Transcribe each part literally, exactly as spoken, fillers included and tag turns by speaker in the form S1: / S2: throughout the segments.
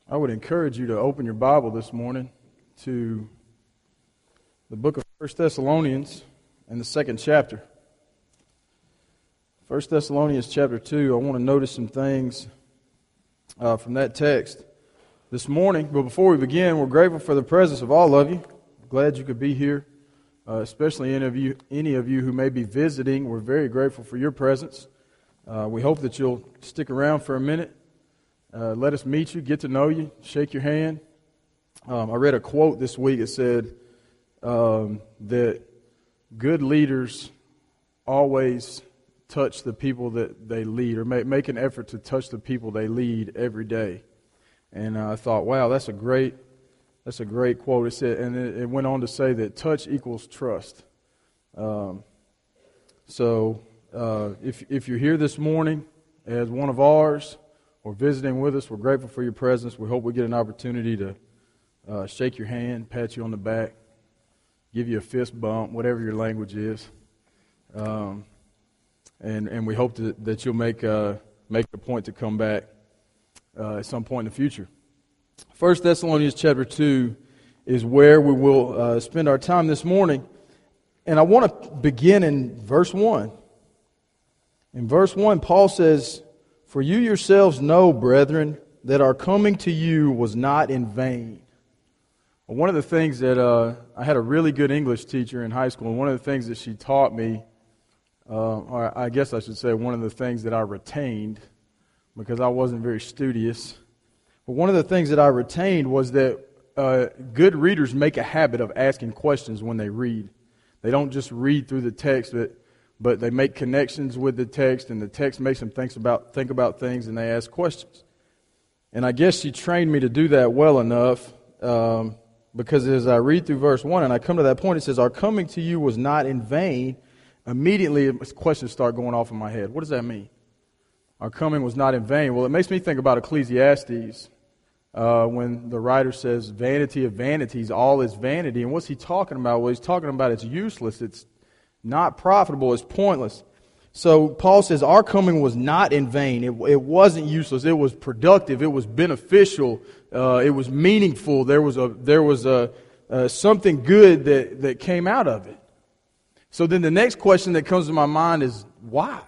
S1: I would encourage you to open your Bible this morning to the book of First Thessalonians and the second chapter. First Thessalonians chapter two, I want to notice some things uh, from that text this morning. But before we begin, we're grateful for the presence of all of you. Glad you could be here, uh, especially any of you, any of you who may be visiting. We're very grateful for your presence. Uh, we hope that you'll stick around for a minute. Uh, let us meet you, get to know you, shake your hand. Um, I read a quote this week that said um, that good leaders always touch the people that they lead, or make, make an effort to touch the people they lead every day. And uh, I thought, wow, that's a great, that's a great quote. It said, and it, it went on to say that touch equals trust. Um, so uh, if if you're here this morning as one of ours, or visiting with us, we're grateful for your presence. We hope we get an opportunity to uh, shake your hand, pat you on the back, give you a fist bump, whatever your language is. Um, and and we hope that, that you'll make uh, make a point to come back uh, at some point in the future. First Thessalonians chapter two is where we will uh, spend our time this morning. And I want to begin in verse one. In verse one, Paul says, "For you yourselves know, brethren, that our coming to you was not in vain." Well, one of the things that uh, I had a really good English teacher in high school, and one of the things that she taught me, uh, or I guess I should say one of the things that I retained, because I wasn't very studious, but one of the things that I retained was that uh, good readers make a habit of asking questions when they read. They don't just read through the text, but But they make connections with the text, and the text makes them think about think about things, and they ask questions. And I guess she trained me to do that well enough, um, because as I read through verse one, and I come to that point, it says, "Our coming to you was not in vain." Immediately, questions start going off in my head. What does that mean? Our coming was not in vain. Well, it makes me think about Ecclesiastes, uh, when the writer says, "Vanity of vanities, all is vanity." And what's he talking about? Well, he's talking about it's useless, it's not profitable, it's pointless. So Paul says our coming was not in vain. It, it wasn't useless. It was productive. It was beneficial. Uh, it was meaningful. There was a there was a uh, something good that, that came out of it. So then the next question that comes to my mind is why?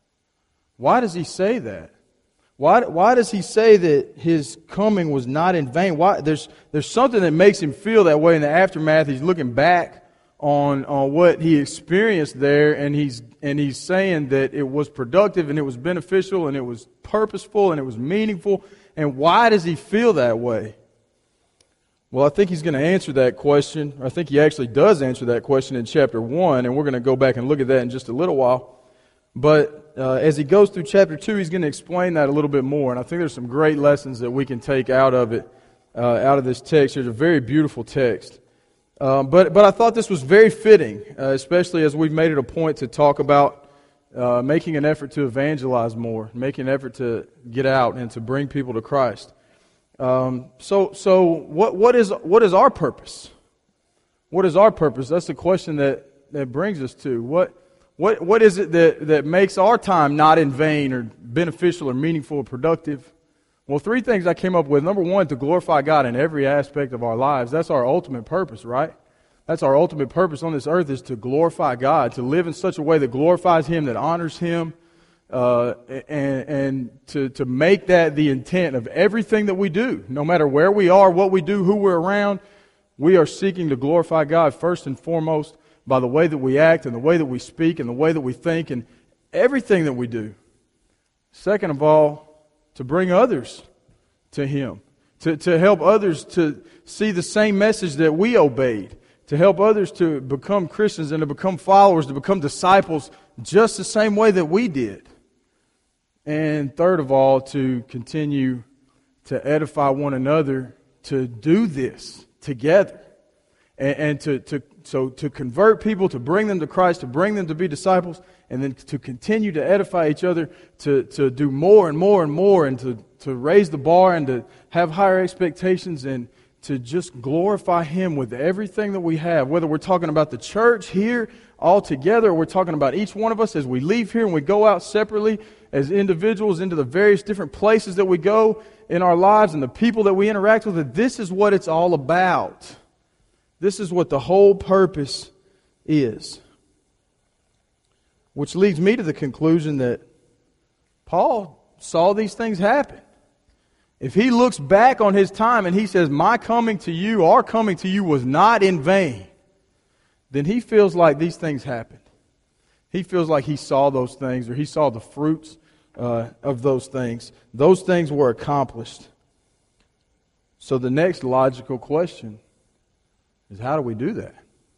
S1: Why does he say that? Why why does he say that his coming was not in vain? Why there's there's something that makes him feel that way in the aftermath. He's looking back on on what he experienced there, and he's and he's saying that it was productive and it was beneficial and it was purposeful and it was meaningful. And why does he feel that way? Well, I think he's going to answer that question. I think he actually does answer that question in chapter one, and we're going to go back and look at that in just a little while. But uh, as he goes through chapter two, he's going to explain that a little bit more, and I think there's some great lessons that we can take out of it, uh, out of this text. There's a very beautiful text. Um, but but I thought this was very fitting, uh, especially as we've made it a point to talk about uh, making an effort to evangelize more, making an effort to get out and to bring people to Christ. Um, so so what what is what is our purpose? What is our purpose? That's the question that, that brings us to. What what what is it that, that makes our time not in vain or beneficial or meaningful or productive? Well, three things I came up with. Number one, to glorify God in every aspect of our lives. That's our ultimate purpose, right? That's our ultimate purpose on this earth, is to glorify God, to live in such a way that glorifies Him, that honors Him, uh, and, and to, to make that the intent of everything that we do. No matter where we are, what we do, who we're around, we are seeking to glorify God first and foremost by the way that we act and the way that we speak and the way that we think and everything that we do. Second of all, to bring others to Him, to, to help others to see the same message that we obeyed, to help others to become Christians and to become followers, to become disciples just the same way that we did. And third of all, to continue to edify one another, to do this together, and, and to, to so to convert people, to bring them to Christ, to bring them to be disciples, and then to continue to edify each other, to, to do more and more and more, and to, to raise the bar and to have higher expectations, and to just glorify Him with everything that we have, whether we're talking about the church here all together, or we're talking about each one of us as we leave here and we go out separately as individuals into the various different places that we go in our lives and the people that we interact with. That this is what it's all about. This is what the whole purpose is. Which leads me to the conclusion that Paul saw these things happen. If he looks back on his time and he says, my coming to you, our coming to you was not in vain, then he feels like these things happened. He feels like he saw those things, or he saw the fruits uh, of those things. Those things were accomplished. So the next logical question is, how do we do that?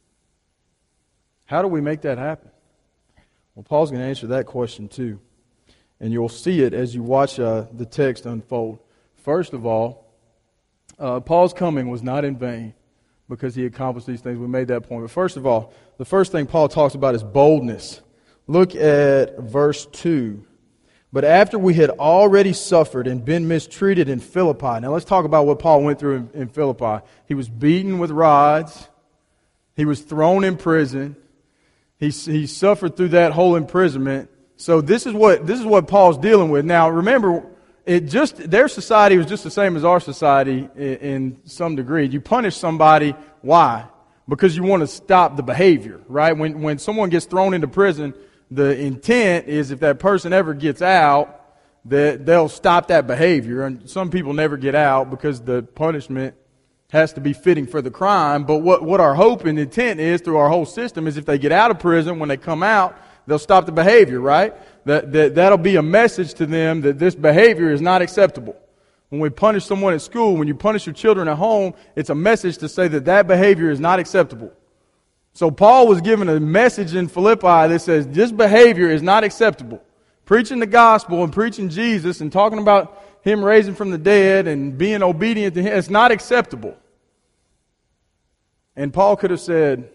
S1: How do we make that happen? Well, Paul's going to answer that question too. And you'll see it as you watch uh, the text unfold. First of all, uh, Paul's coming was not in vain because he accomplished these things. We made that point. But first of all, the first thing Paul talks about is boldness. Look at verse two. But after we had already suffered and been mistreated in Philippi. Now let's talk about what Paul went through in, in Philippi. He was beaten with rods. He was thrown in prison. He, he suffered through that whole imprisonment. So this is what this is what Paul's dealing with. Now remember, it just their society was just the same as our society in, in some degree. You punish somebody, why? Because you want to stop the behavior, right? When when someone gets thrown into prison, the intent is if that person ever gets out, that they'll stop that behavior. And some people never get out because the punishment has to be fitting for the crime. But what, what our hope and intent is through our whole system is if they get out of prison, when they come out, they'll stop the behavior, right? That, that, that'll be a message to them that this behavior is not acceptable. When we punish someone at school, when you punish your children at home, it's a message to say that that behavior is not acceptable. So Paul was given a message in Philippi that says this behavior is not acceptable. Preaching the gospel and preaching Jesus and talking about Him raising from the dead and being obedient to Him, it's not acceptable. And Paul could have said,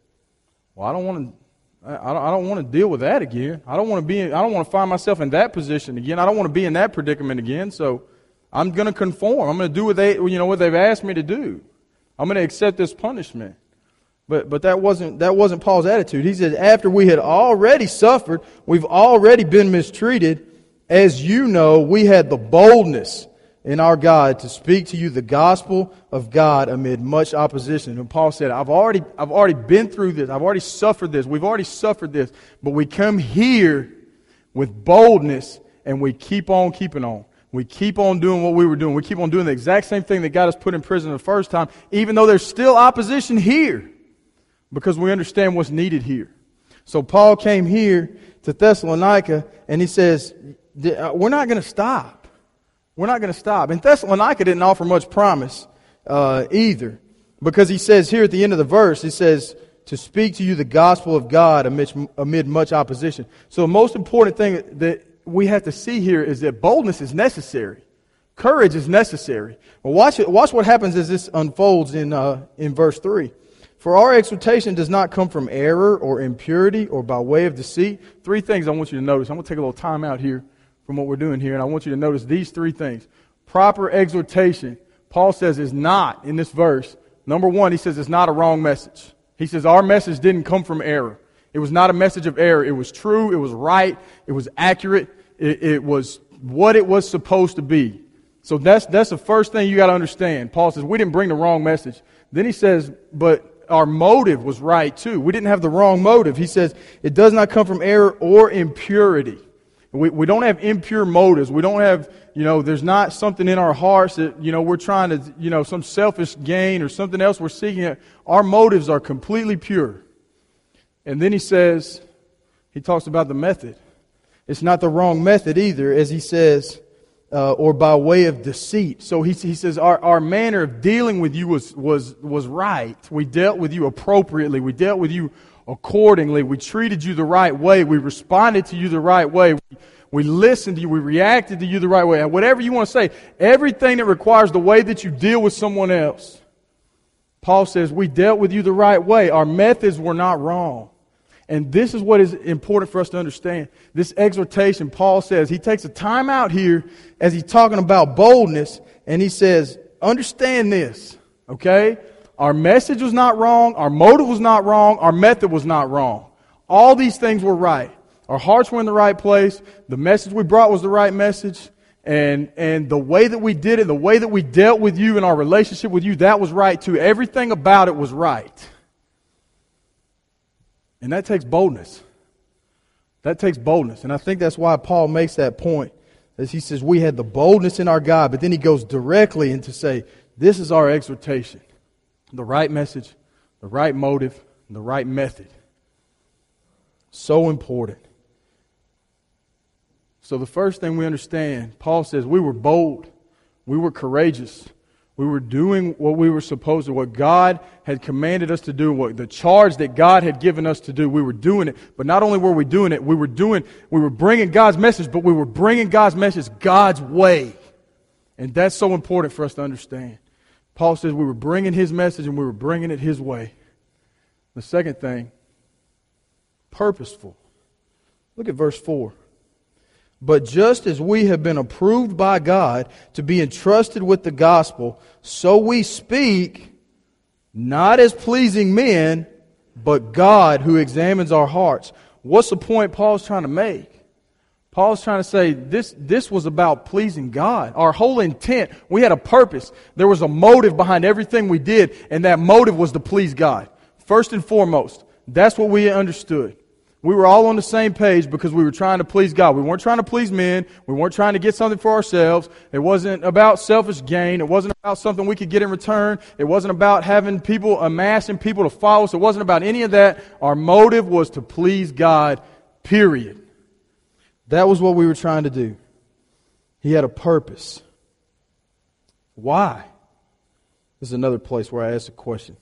S1: well, I don't want to I don't, I don't want to deal with that again. I don't want to be. I don't want to find myself in that position again. I don't want to be in that predicament again. So I'm going to conform. I'm going to do what they, you know, what they've asked me to do. I'm going to accept this punishment. But but that wasn't that wasn't Paul's attitude. He said, after we had already suffered, we've already been mistreated. As you know, we had the boldness in our God to speak to you the gospel of God amid much opposition. And Paul said, I've already I've already been through this. I've already suffered this. We've already suffered this. But we come here with boldness and we keep on keeping on. We keep on doing what we were doing. We keep on doing the exact same thing that got us put in prison the first time, even though there's still opposition here, because we understand what's needed here. So Paul came here to Thessalonica and he says, we're not going to stop. We're not going to stop. And Thessalonica didn't offer much promise uh, either, because he says here at the end of the verse, he says, to speak to you the gospel of God amid, amid much opposition. So the most important thing that we have to see here is that boldness is necessary. Courage is necessary. Well, watch it, watch what happens as this unfolds in uh, in verse three. For our exhortation does not come from error or impurity or by way of deceit. Three things I want you to notice. I'm going to take a little time out here from what we're doing here, and I want you to notice these three things. Proper exhortation, Paul says, is not, in this verse, number one, he says it's not a wrong message. He says our message didn't come from error. It was not a message of error. It was true, it was right, it was accurate, it, it was what it was supposed to be. So that's that's the first thing you got to understand. Paul says we didn't bring the wrong message. Then he says, but our motive was right too. We didn't have the wrong motive. He says it does not come from error or impurity. We we don't have impure motives. We don't have, you know, there's not something in our hearts that, you know, we're trying to, you know, some selfish gain or something else we're seeking. Our motives are completely pure. And then he says, he talks about the method. It's not the wrong method either, as he says, uh, or by way of deceit. So he, he says our, our manner of dealing with you was, was, was right. We dealt with you appropriately. We dealt with you accordingly. We treated you the right way. We responded to you the right way. We, we listened to you. We reacted to you the right way. And whatever you want to say, everything that requires the way that you deal with someone else, Paul says we dealt with you the right way. Our methods were not wrong. And this is what is important for us to understand. This exhortation, Paul says, he takes a time out here as he's talking about boldness, and he says, understand this. Okay? Our message was not wrong. Our motive was not wrong. Our method was not wrong. All these things were right. Our hearts were in the right place. The message we brought was the right message. And and the way that we did it, the way that we dealt with you in our relationship with you, that was right too. Everything about it was right. And that takes boldness. That takes boldness. And I think that's why Paul makes that point. As he says, we had the boldness in our God, but then he goes directly into say, this is our exhortation. The right message, the right motive, the right method. So important. So the first thing we understand, Paul says we were bold, we were courageous, we were doing what we were supposed to, what God had commanded us to do, what the charge that God had given us to do. We were doing it, but not only were we doing it, we were doing, we were bringing God's message, but we were bringing God's message God's way, and that's so important for us to understand. Paul says we were bringing His message and we were bringing it His way. The second thing, purposeful. Look at verse four. But just as we have been approved by God to be entrusted with the gospel, so we speak, not as pleasing men, but God who examines our hearts. What's the point Paul's trying to make? Paul's trying to say this, this was about pleasing God. Our whole intent, we had a purpose. There was a motive behind everything we did, and that motive was to please God. First and foremost, that's what we understood. We were all on the same page because we were trying to please God. We weren't trying to please men. We weren't trying to get something for ourselves. It wasn't about selfish gain. It wasn't about something we could get in return. It wasn't about having people, amassing people to follow us. It wasn't about any of that. Our motive was to please God, period. That was what we were trying to do. He had a purpose. Why? This is another place where I ask a question.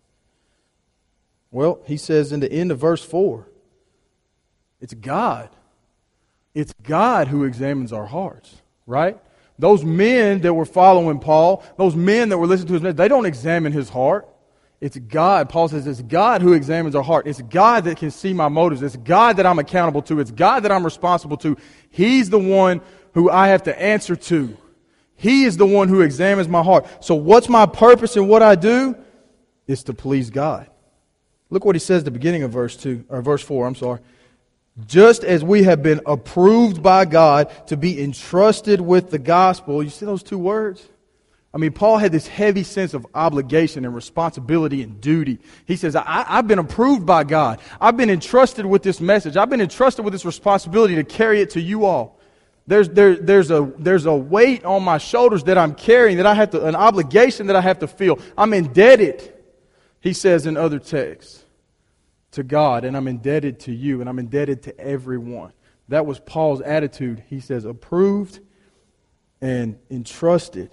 S1: Well, he says in the end of verse four, it's God. It's God who examines our hearts, right? Those men that were following Paul, those men that were listening to his message, they don't examine his heart. It's God. Paul says it's God who examines our heart. It's God that can see my motives. It's God that I'm accountable to. It's God that I'm responsible to. He's the one who I have to answer to. He is the one who examines my heart. So what's my purpose in what I do? It's to please God. Look what he says at the beginning of verse two, or verse four, I'm sorry. Just as we have been approved by God to be entrusted with the gospel. You see those two words? I mean, Paul had this heavy sense of obligation and responsibility and duty. He says, I, I've been approved by God. I've been entrusted with this message. I've been entrusted with this responsibility to carry it to you all. There's, there, there's, a, there's a weight on my shoulders that I'm carrying, that I have to, an obligation that I have to feel. I'm indebted, he says in other texts, to God, and I'm indebted to you, and I'm indebted to everyone. That was Paul's attitude. He says, approved and entrusted.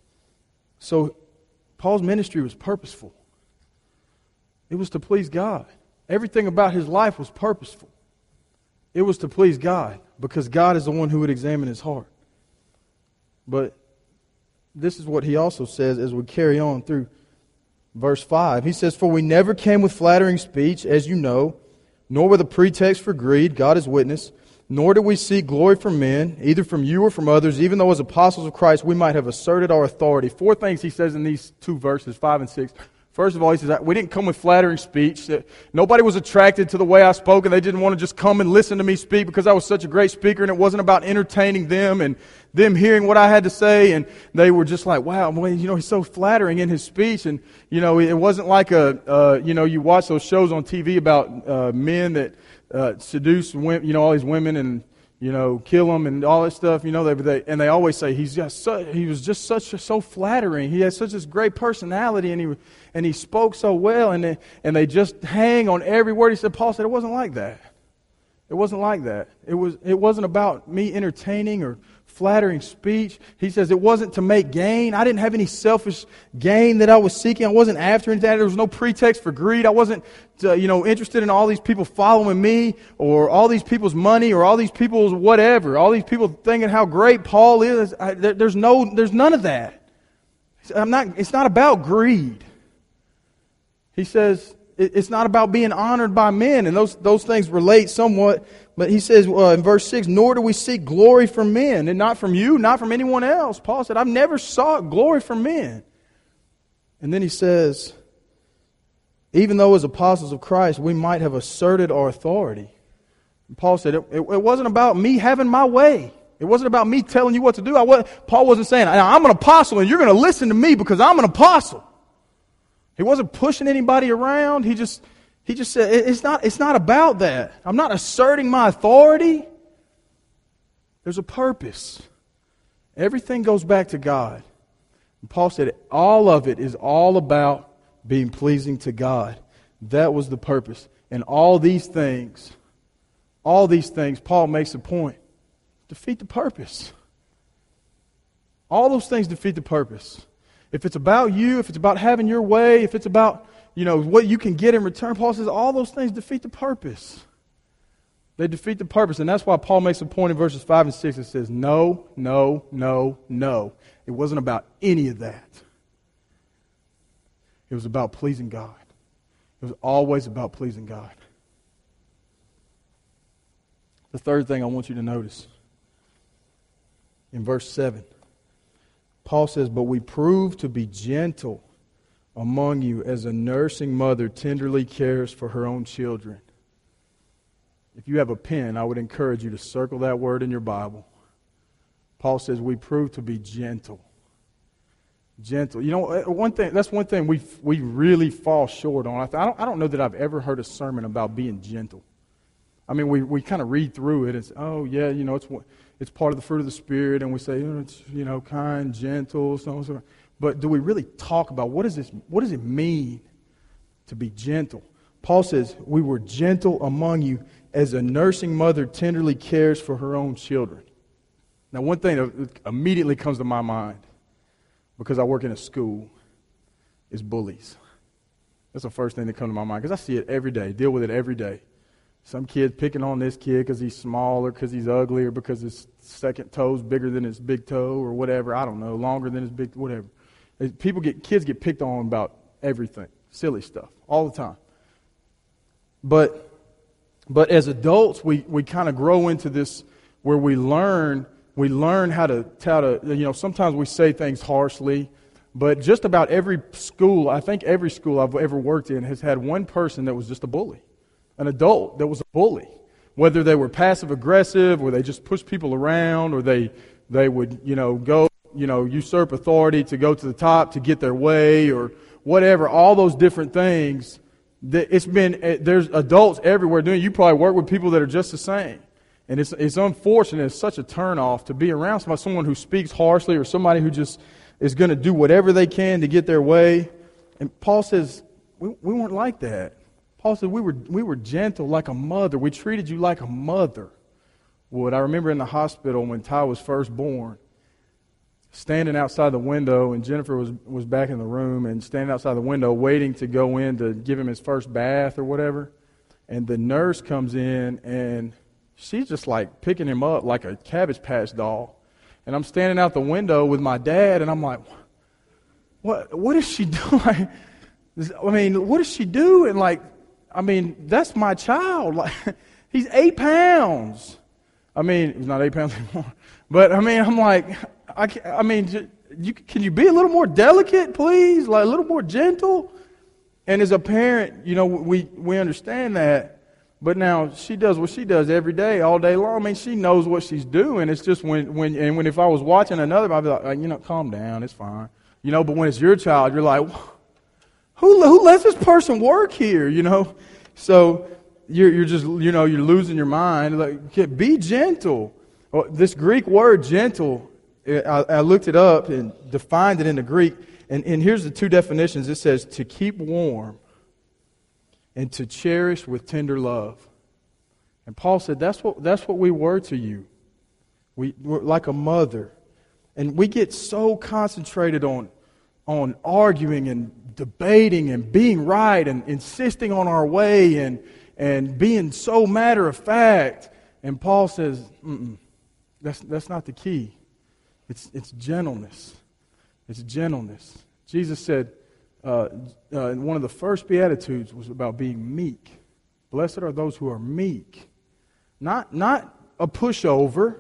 S1: So Paul's ministry was purposeful. It was to please God. Everything about his life was purposeful. It was to please God, because God is the one who would examine his heart. But this is what he also says as we carry on through verse five. He says, for we never came with flattering speech, as you know, nor with a pretext for greed, God is witness, nor did we seek glory from men, either from you or from others, even though as apostles of Christ we might have asserted our authority. Four things he says in these two verses, five and six. First of all, he says, we didn't come with flattering speech. Nobody was attracted to the way I spoke, and they didn't want to just come and listen to me speak because I was such a great speaker, and it wasn't about entertaining them and them hearing what I had to say, and they were just like, wow, well, you know, he's so flattering in his speech. And, you know, it wasn't like a, uh, you know, you watch those shows on T V about uh, men that uh, seduce, women, you know, all these women and, you know, kill them and all that stuff, you know, they, they and they always say he's just so, he was just such a, so flattering. He had such this great personality, and he and he spoke so well, and they, and they just hang on every word he said. Paul said it wasn't like that. It wasn't like that. It was it wasn't about me entertaining or flattering speech. He says it wasn't to make gain. I didn't have any selfish gain that I was seeking. I wasn't after anything. There was no pretext for greed. I wasn't, uh, you know, interested in all these people following me, or all these people's money, or all these people's whatever. All these people thinking how great Paul is. I, there, there's no, there's none of that. I'm not. It's not about greed. He says it, it's not about being honored by men, and those those things relate somewhat. But he says uh, in verse six, nor do we seek glory from men, and not from you, not from anyone else. Paul said, I've never sought glory from men. And then he says, even though as apostles of Christ, we might have asserted our authority. And Paul said, it, it, it wasn't about me having my way. It wasn't about me telling you what to do. I was, Paul wasn't saying, I'm an apostle and you're going to listen to me because I'm an apostle. He wasn't pushing anybody around. He just, he just said, it's not, it's not about that. I'm not asserting my authority. There's a purpose. Everything goes back to God. And Paul said, all of it is all about being pleasing to God. That was the purpose. And all these things, all these things, Paul makes a point, defeat the purpose. All those things defeat the purpose. If it's about you, if it's about having your way, if it's about, you know, what you can get in return, Paul says all those things defeat the purpose. They defeat the purpose. And that's why Paul makes a point in verses five and six that says, no, no, no, no. It wasn't about any of that. It was about pleasing God. It was always about pleasing God. The third thing I want you to notice, in verse seven, Paul says, but we prove to be gentle among you as a nursing mother tenderly cares for her own children. If you have a pen, I would encourage you to circle that word in your Bible. Paul says we prove to be gentle. Gentle. You know, one thing. That's one thing we we really fall short on. I, th- I don't. I don't know that I've ever heard a sermon about being gentle. I mean, we, we kind of read through it. It's oh yeah, you know, it's it's part of the fruit of the Spirit, and we say oh, it's you know kind, gentle, so on so on. But do we really talk about what is this? What does it mean to be gentle? Paul says we were gentle among you as a nursing mother tenderly cares for her own children. Now, one thing that immediately comes to my mind, because I work in a school, is bullies. That's the first thing that comes to my mind, because I see it every day, deal with it every day. Some kid picking on this kid because he's small or because he's ugly or because his second toe's bigger than his big toe or whatever. I don't know, longer than his big, whatever. People get, kids get picked on about everything, silly stuff, all the time. But but as adults, we, we kind of grow into this where we learn we learn how to how to you know sometimes we say things harshly, but just about every school, I think every school I've ever worked in has had one person that was just a bully, an adult that was a bully. Whether they were passive aggressive or they just pushed people around or they they would you know go you know usurp authority to go to the top to get their way or whatever, all those different things. It's been, there's adults everywhere doing it. You probably work with people that are just the same. And it's it's unfortunate, it's such a turnoff to be around somebody, someone who speaks harshly or somebody who just is going to do whatever they can to get their way. And Paul says, we, we weren't like that. Paul said we were we were gentle like a mother. We treated you like a mother would. I remember in the hospital when Ty was first born, standing outside the window, and Jennifer was, was back in the room, and standing outside the window waiting to go in to give him his first bath or whatever. And the nurse comes in, and she's just like picking him up like a Cabbage Patch doll. And I'm standing out the window with my dad, and I'm like, what What is she doing? I mean, what does she do? And like, I mean, that's my child. Like, he's eight pounds. I mean, he's not eight pounds anymore. But I mean, I'm like, I, I mean, you, can you be a little more delicate, please? Like a little more gentle? And as a parent, you know, we, we understand that. But now she does what she does every day, all day long. I mean, she knows what she's doing. It's just when, when and when if I was watching another, I'd be like, you know, calm down, it's fine. You know, but when it's your child, you're like, who who lets this person work here? You know, so you're you're just you know you're losing your mind. Like, be gentle. Well, this Greek word gentle, I, I looked it up and defined it in the Greek, and, and here's the two definitions. It says to keep warm and to cherish with tender love. And Paul said that's what that's what we were to you. We were like a mother, and we get so concentrated on on arguing and debating and being right and insisting on our way and and being so matter of fact. And Paul says, Mm-mm. That's that's not the key. It's it's gentleness. It's gentleness. Jesus said, uh, uh, one of the first Beatitudes was about being meek. Blessed are those who are meek. Not, not a pushover,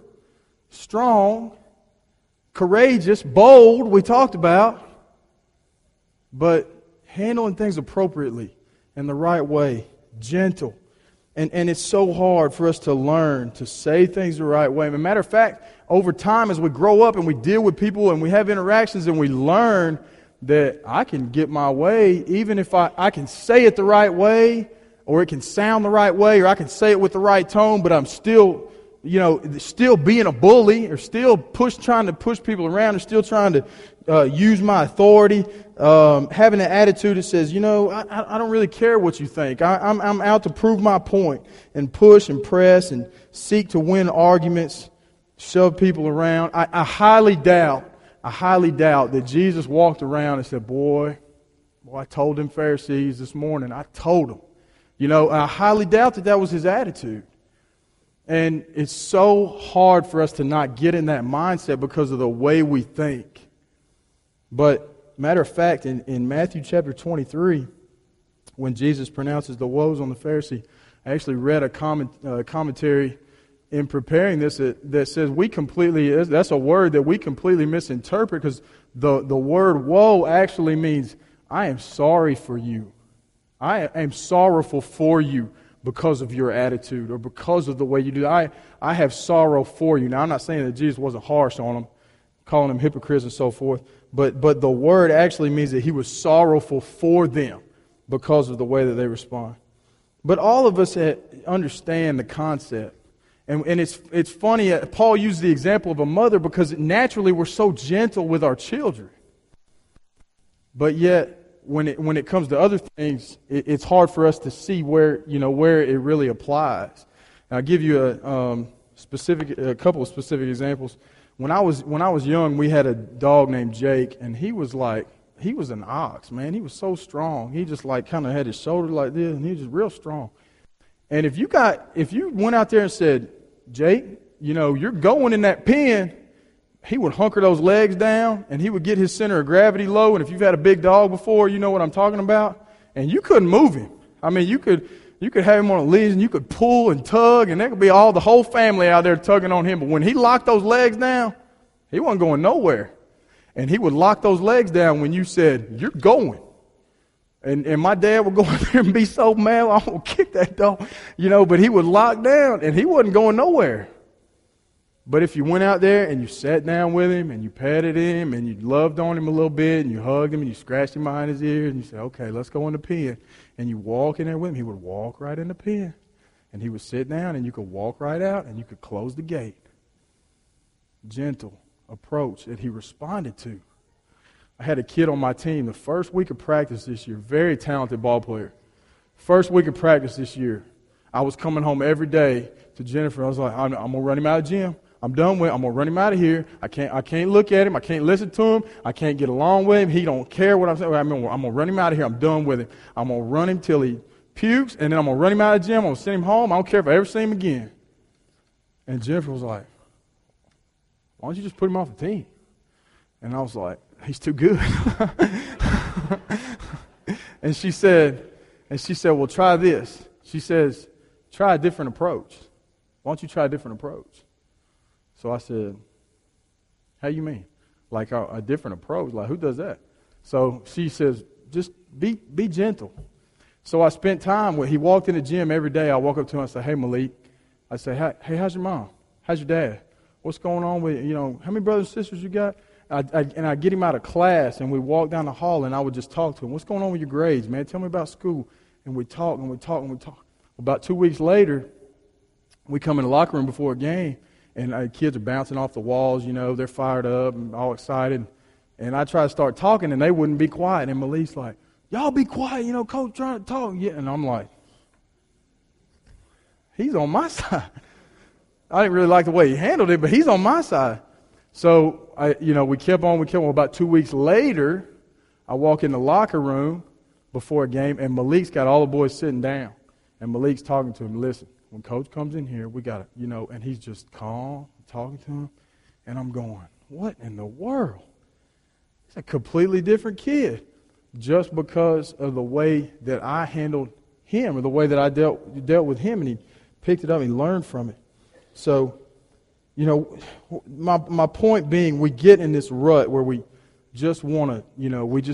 S1: strong, courageous, bold, we talked about. but handling things appropriately in the right way, gentle. And and it's so hard for us to learn to say things the right way. As a matter of fact, over time as we grow up and we deal with people and we have interactions and we learn that I can get my way even if I, I can say it the right way, or it can sound the right way, or I can say it with the right tone, but I'm still, you know, still being a bully, or still push trying to push people around, or still trying to uh, use my authority, um, having an attitude that says, you know, I, I don't really care what you think. I, I'm, I'm out to prove my point, and push and press and seek to win arguments, shove people around. I, I highly doubt, I highly doubt that Jesus walked around and said, boy, boy, I told them Pharisees this morning, I told them. You know, I highly doubt that that was his attitude. And it's so hard for us to not get in that mindset because of the way we think. But matter of fact, in, in Matthew chapter twenty-three, when Jesus pronounces the woes on the Pharisee, I actually read a comment, uh, commentary in preparing this that, that says we completely, that's a word that we completely misinterpret, because the, the word woe actually means I am sorry for you. I am sorrowful for you because of your attitude or because of the way you do. I, I have sorrow for you. Now, I'm not saying that Jesus wasn't harsh on them, calling them hypocrites and so forth, but, but the word actually means that he was sorrowful for them because of the way that they respond. But all of us understand the concept. And, and it's, it's funny, uh, Paul used the example of a mother because naturally we're so gentle with our children. But yet, when it when it comes to other things, it, it's hard for us to see where you know where it really applies. And I'll give you a um, specific a couple of specific examples. When I was when I was young, we had a dog named Jake, and he was like he was an ox, man. He was so strong. He just like kind of had his shoulder like this, and he was just real strong. And if you got if you went out there and said, Jake, you know, you're going in that pen, he would hunker those legs down, and he would get his center of gravity low. And if you've had a big dog before, you know what I'm talking about. And you couldn't move him. I mean, you could you could have him on a leash, and you could pull and tug, and there could be all the whole family out there tugging on him. But when he locked those legs down, he wasn't going nowhere. And he would lock those legs down when you said, you're going. And and my dad would go in there and be so mad, I'm going to kick that dog. You know, but he would lock down, and he wasn't going nowhere. But if you went out there and you sat down with him and you patted him and you loved on him a little bit and you hugged him and you scratched him behind his ears and you said, okay, let's go in the pen, and you walk in there with him, he would walk right in the pen. And he would sit down and you could walk right out and you could close the gate. Gentle approach that he responded to. I had a kid on my team the first week of practice this year, very talented ball player. First week of practice this year, I was coming home every day to Jennifer. I was like, I'm, I'm going to run him out of the gym. I'm done with it. I'm going to run him out of here. I can't I can't look at him. I can't listen to him. I can't get along with him. He don't care what I'm saying. I'm going to run him out of here. I'm done with him. I'm going to run him till he pukes, and then I'm going to run him out of the gym. I'm going to send him home. I don't care if I ever see him again. And Jennifer was like, why don't you just put him off the team? And I was like, he's too good. and she said, and she said, well, try this. She says, try a different approach. Why don't you try a different approach? So I said, how you mean? Like a, a different approach? Like, who does that? So she says, just be be gentle. So I spent time with, he walked in the gym every day. I walk up to him and say, hey, Malik. I say, hey, how's your mom? How's your dad? What's going on with, you know, how many brothers and sisters you got? I, I, and I get him out of class, and we walk down the hall, and I would just talk to him. What's going on with your grades, man? Tell me about school. And we talk, and we talk, and we talk. About two weeks later, we come in the locker room before a game, and uh, kids are bouncing off the walls, you know, they're fired up and all excited. And I try to start talking, and they wouldn't be quiet. And Malik's like, y'all be quiet, you know, coach trying to talk. Yeah. And I'm like, he's on my side. I didn't really like the way he handled it, but he's on my side. So, I, you know, we kept on, we kept on. About two weeks later, I walk in the locker room before a game, and Malik's got all the boys sitting down. And Malik's talking to him, listen, when coach comes in here, we got to, you know, and he's just calm, talking to him. And I'm going, what in the world? He's a completely different kid just because of the way that I handled him or the way that I dealt dealt with him. And he picked it up and he learned from it. So, you know, my my point being, we get in this rut where we just want to, you know, we just,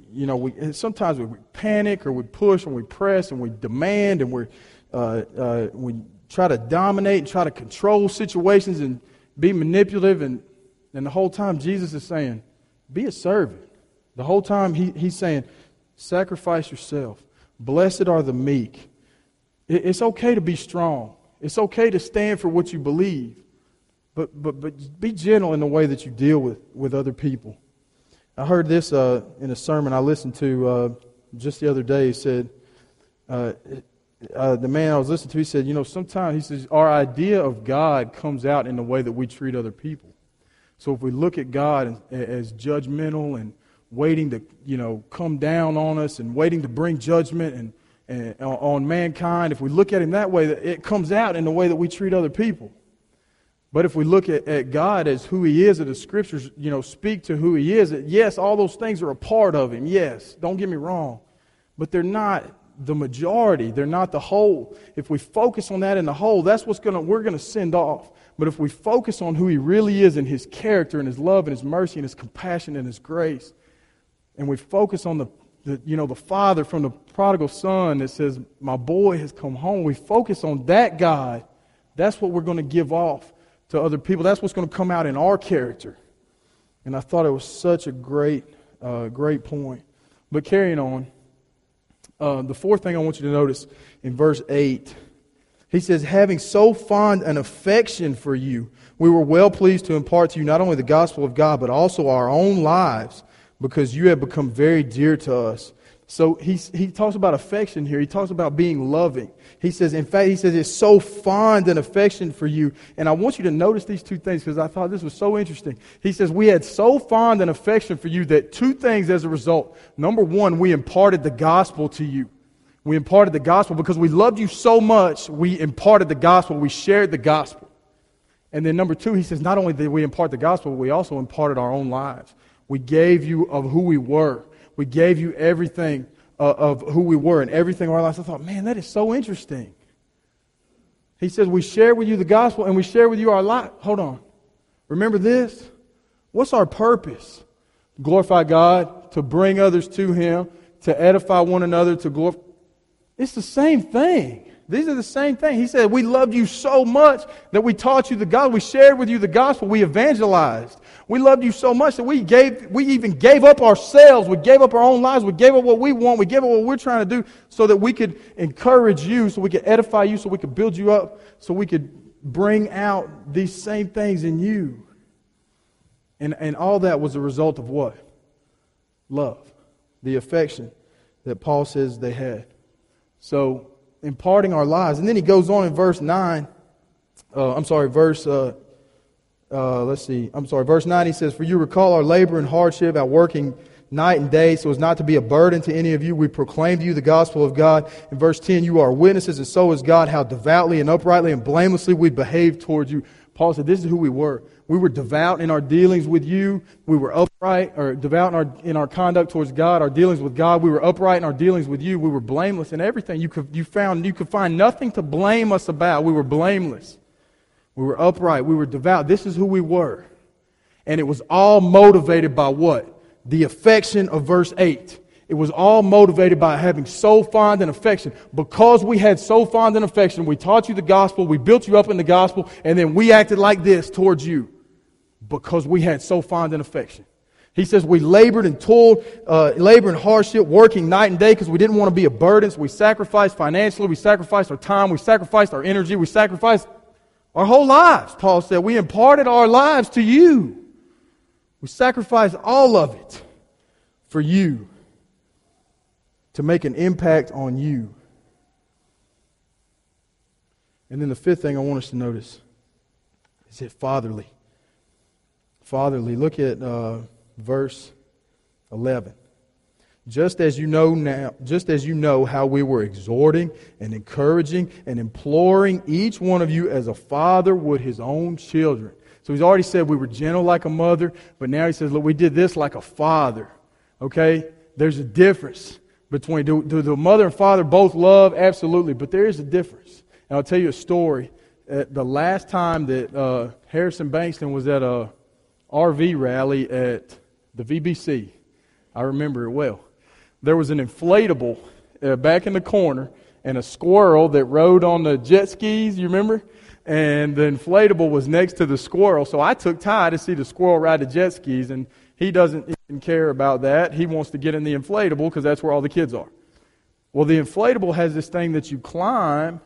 S1: you know, we sometimes we panic or we push and we press and we demand and we uh, uh, we try to dominate and try to control situations and be manipulative. And, and the whole time Jesus is saying, be a servant. The whole time he, he's saying, sacrifice yourself. Blessed are the meek. It, it's okay to be strong. It's okay to stand for what you believe. But but but be gentle in the way that you deal with, with other people. I heard this uh, in a sermon I listened to uh, just the other day. He said, uh, uh, the man I was listening to, he said, you know, sometimes, he says, our idea of God comes out in the way that we treat other people. So if we look at God as, as judgmental and waiting to, you know, come down on us and waiting to bring judgment and, and on mankind, if we look at Him that way, it comes out in the way that we treat other people. But if we look at, at God as who He is, and the Scriptures, you know, speak to who He is, yes, all those things are a part of Him, yes, don't get me wrong. But they're not the majority. They're not the whole. If we focus on that in the whole, that's what's going to, we're going to send off. But if we focus on who He really is and His character and His love and His mercy and His compassion and His grace, and we focus on the, the you know, the Father from the prodigal son that says, my boy has come home, we focus on that God, that's what we're going to give off to other people. That's what's going to come out in our character. And I thought it was such a great, uh, great point. But carrying on, uh, the fourth thing I want you to notice in verse eight, he says, having so fond an affection for you, we were well pleased to impart to you not only the gospel of God, but also our own lives, because you have become very dear to us. So he, he talks about affection here. He talks about being loving. He says, in fact, he says, it's so fond an affection for you. And I want you to notice these two things because I thought this was so interesting. He says, we had so fond an affection for you that two things as a result. Number one, we imparted the gospel to you. We imparted the gospel because we loved you so much, we imparted the gospel. We shared the gospel. And then number two, he says, not only did we impart the gospel, but we also imparted our own lives. We gave you of who we were. We gave you everything uh, of who we were and everything of our lives. I thought, man, that is so interesting. He says, we share with you the gospel and we share with you our life. Hold on. Remember this? What's our purpose? Glorify God, to bring others to Him, to edify one another, to glorify. It's the same thing. These are the same thing. He said, we loved you so much that we taught you the gospel. We shared with you the gospel. We evangelized. We loved you so much that we gave, we even gave up ourselves. We gave up our own lives. We gave up what we want. We gave up what we're trying to do so that we could encourage you, so we could edify you, so we could build you up, so we could bring out these same things in you. And, and all that was a result of what? Love. The affection that Paul says they had. So, imparting our lives. And then he goes on in verse nine. Uh, I'm sorry, verse, uh, uh, let's see. I'm sorry, verse nine, he says, for you recall our labor and hardship at working night and day, so as not to be a burden to any of you. We proclaim to you the gospel of God. In verse ten, you are witnesses, and so is God, how devoutly and uprightly and blamelessly we behaved towards you. Paul said, this is who we were. We were devout in our dealings with you. We were upright, or devout in our in our conduct towards God, our dealings with God. We were upright in our dealings with you. We were blameless in everything. You could you found you could find nothing to blame us about. We were blameless. We were upright. We were devout. This is who we were. And it was all motivated by what? The affection of verse eight. It was all motivated by having so fond an affection. Because we had so fond an affection, we taught you the gospel, we built you up in the gospel, and then we acted like this towards you. Because we had so fond an affection. He says we labored and toiled, uh, labor and hardship, working night and day because we didn't want to be a burden. So we sacrificed financially, we sacrificed our time, we sacrificed our energy, we sacrificed our whole lives. Paul said we imparted our lives to you. We sacrificed all of it for you, to make an impact on you. And then the fifth thing I want us to notice is it fatherly. Fatherly. Look at uh, verse eleven. Just as you know now, just as you know how we were exhorting and encouraging and imploring each one of you as a father would his own children. So he's already said we were gentle like a mother, but now he says, look, we did this like a father. Okay? There's a difference between, do, do the mother and father both love? Absolutely, but there is a difference. And I'll tell you a story. At the last time that uh, Harrison Bankston was at a R V rally at the V B C, I remember it well. there was an inflatable uh, back in the corner and a squirrel that rode on the jet skis, you remember? And the inflatable was next to the squirrel. So I took Ty to see the squirrel ride the jet skis, and he doesn't even care about that. He wants to get in the inflatable because that's where all the kids are. Well, the inflatable has this thing that you climb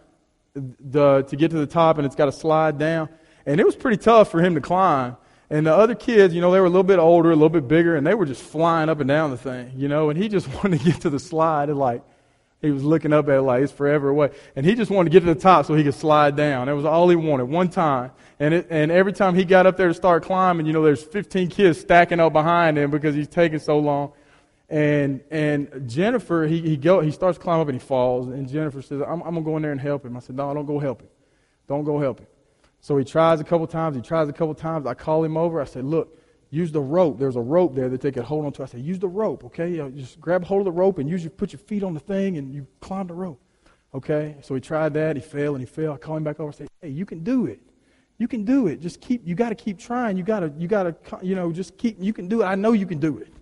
S1: the to get to the top, and it's got to slide down. And it was pretty tough for him to climb. And the other kids, you know, they were a little bit older, a little bit bigger, and they were just flying up and down the thing, you know. And he just wanted to get to the slide, and like, he was looking up at it like it's forever away. And he just wanted to get to the top so he could slide down. That was all he wanted, one time. And it, and every time he got up there to start climbing, you know, there's fifteen kids stacking up behind him because he's taking so long. And and Jennifer, he he go he starts climbing up and he falls. And Jennifer says, I'm, I'm going to go in there and help him. I said, no, don't go help him. Don't go help him. So he tries a couple times. He tries a couple times. I call him over. I said, look, use the rope. There's a rope there that they could hold on to. I said, use the rope, okay? You know, just grab hold of the rope and use your, put your feet on the thing and you climb the rope, okay? So he tried that. He failed and he failed. I call him back over and say, hey, you can do it. You can do it. Just keep, you got to keep trying. You got to, you got to, you know, just keep, you can do it. I know you can do it.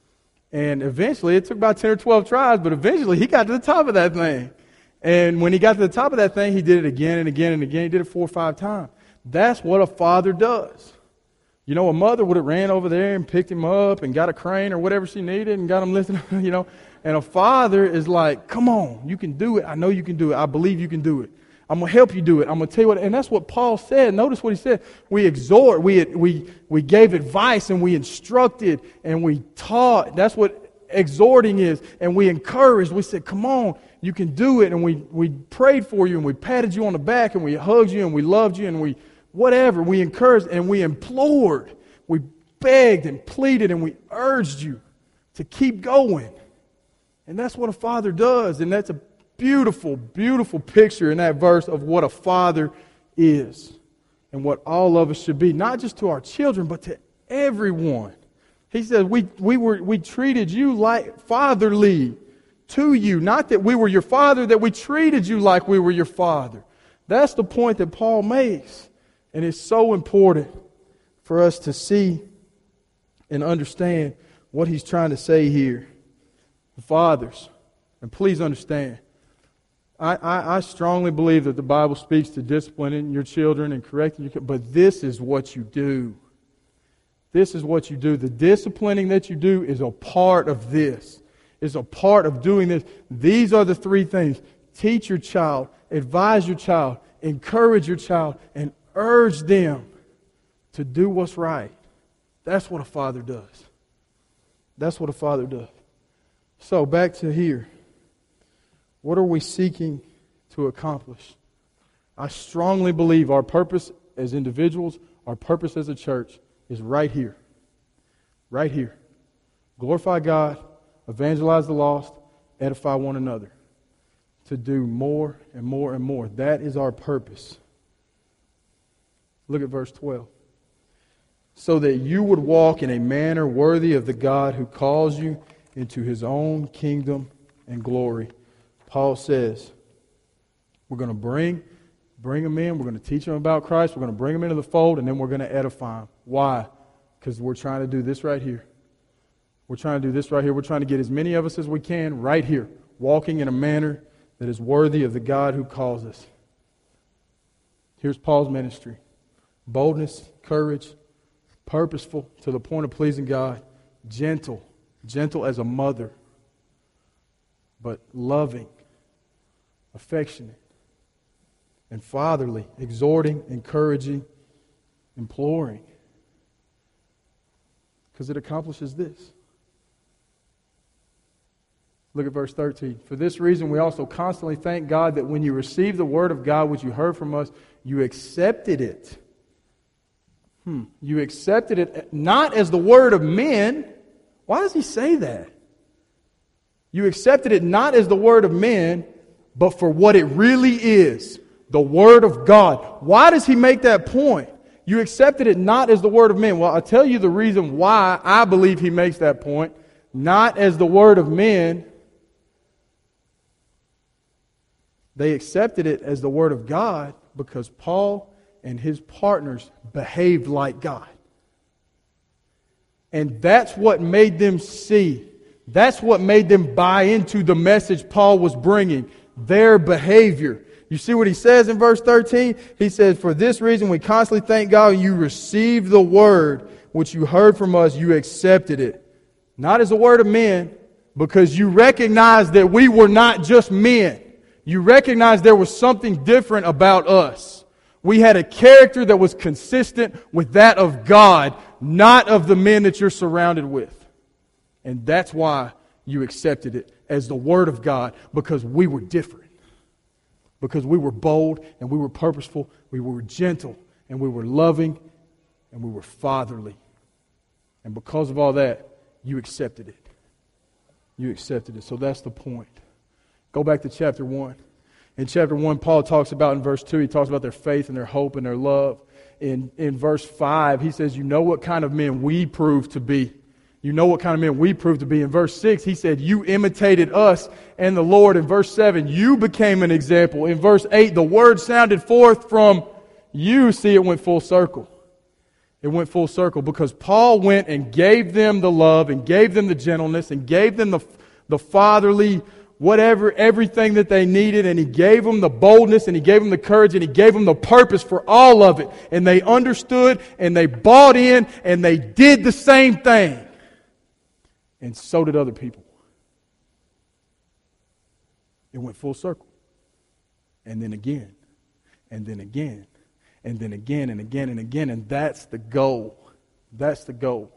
S1: And eventually, it took about ten or twelve tries, but eventually he got to the top of that thing. And when he got to the top of that thing, he did it again and again and again. He did it four or five times. That's what a father does. You know, a mother would have ran over there and picked him up and got a crane or whatever she needed and got him lifted, you know. And a father is like, come on, you can do it. I know you can do it. I believe you can do it. I'm going to help you do it. I'm going to tell you what. And that's what Paul said. Notice what he said. We exhort, we we we gave advice, and we instructed, and we taught. That's what exhorting is. And we encouraged. We said, come on, you can do it. And we, we prayed for you, and we patted you on the back, and we hugged you, and we loved you, and we whatever. We encouraged, and we implored. We begged and pleaded, and we urged you to keep going. And that's what a father does. And that's a beautiful, beautiful picture in that verse of what a father is and what all of us should be, not just to our children, but to everyone. He says, we, we, were, we treated you like fatherly to you, not that we were your father, that we treated you like we were your father. That's the point that Paul makes. And it's so important for us to see and understand what he's trying to say here. Fathers, and please understand, I, I, I strongly believe that the Bible speaks to disciplining your children and correcting your children, but this is what you do. This is what you do. The disciplining that you do is a part of this. Is a part of doing this. These are the three things. Teach your child, advise your child, encourage your child, and urge them to do what's right. That's what a father does. That's what a father does. So back to here. What are we seeking to accomplish? I strongly believe our purpose as individuals, our purpose as a church is right here. Right here. Glorify God, evangelize the lost, edify one another. To do more and more and more. That is our purpose. Look at verse twelve. So that you would walk in a manner worthy of the God who calls you into His own kingdom and glory. Paul says, we're going to bring, bring them in. We're going to teach them about Christ. We're going to bring them into the fold, and then we're going to edify them. Why? Because we're trying to do this right here. We're trying to do this right here. We're trying to get as many of us as we can right here, walking in a manner that is worthy of the God who calls us. Here's Paul's ministry. Boldness, courage, purposeful to the point of pleasing God, gentle, gentle as a mother, but loving, affectionate, and fatherly, exhorting, encouraging, imploring. Because it accomplishes this. Look at verse thirteen. For this reason we also constantly thank God that when you received the word of God which you heard from us, you accepted it. Hmm. You accepted it not as the word of men. Why does he say that? You accepted it not as the word of men, but for what it really is, the word of God. Why does he make that point? You accepted it not as the word of men. Well, I'll tell you the reason why I believe he makes that point. Not as the word of men. They accepted it as the word of God because Paul and his partners behaved like God. And that's what made them see That's what made them buy into the message Paul was bringing, their behavior. You see what he says in verse thirteen? He says, for this reason we constantly thank God you received the word which you heard from us, you accepted it. Not as a word of men, because you recognized that we were not just men. You recognized there was something different about us. We had a character that was consistent with that of God, not of the men that you're surrounded with. And that's why you accepted it as the Word of God, because we were different. Because we were bold and we were purposeful, we were gentle and we were loving and we were fatherly. And because of all that, you accepted it. You accepted it. So that's the point. Go back to chapter one. In chapter one, Paul talks about in verse two, he talks about their faith and their hope and their love. In, in verse five, he says, you know what kind of men we proved to be. You know what kind of men we proved to be. In verse six, he said, you imitated us and the Lord. In verse seven, you became an example. In verse eight, the word sounded forth from you. See, it went full circle. It went full circle because Paul went and gave them the love and gave them the gentleness and gave them the, the fatherly whatever, everything that they needed, and he gave them the boldness and he gave them the courage and he gave them the purpose for all of it. And they understood and they bought in and they did the same thing. And so did other people. It went full circle. And then again. And then again. And then again and again and again. And that's the goal. That's the goal.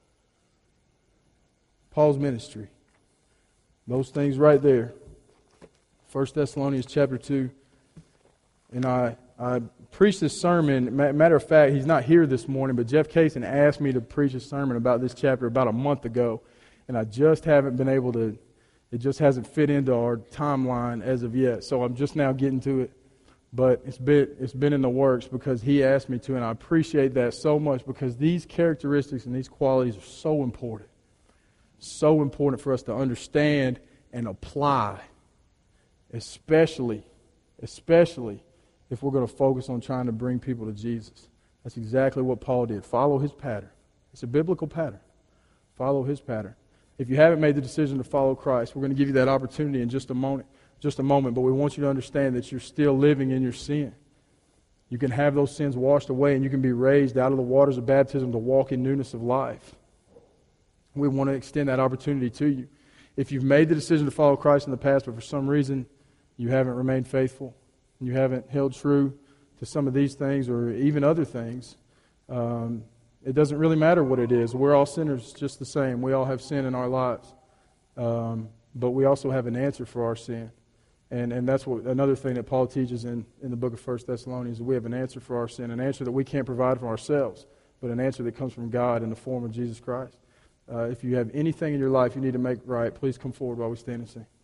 S1: Paul's ministry. Those things right there. First Thessalonians chapter two. And I, I preached this sermon. Matter of fact, he's not here this morning, but Jeff Kaysen asked me to preach a sermon about this chapter about a month ago. And I just haven't been able to, it just hasn't fit into our timeline as of yet. So I'm just now getting to it. But it's been, it's been in the works because he asked me to, and I appreciate that so much because these characteristics and these qualities are so important. So important for us to understand and apply, especially, especially if we're going to focus on trying to bring people to Jesus. That's exactly what Paul did. Follow his pattern. It's a biblical pattern. Follow his pattern. If you haven't made the decision to follow Christ, we're going to give you that opportunity in just a moment. Just a moment, but we want you to understand that you're still living in your sin. You can have those sins washed away and you can be raised out of the waters of baptism to walk in newness of life. We want to extend that opportunity to you. If you've made the decision to follow Christ in the past, but for some reason you haven't remained faithful, you haven't held true to some of these things or even other things, um, it doesn't really matter what it is. We're all sinners just the same. We all have sin in our lives. Um, but we also have an answer for our sin. And and that's what another thing that Paul teaches in, in the book of First Thessalonians. We have an answer for our sin, an answer that we can't provide for ourselves, but an answer that comes from God in the form of Jesus Christ. Uh, if you have anything in your life you need to make right, please come forward while we stand and sing.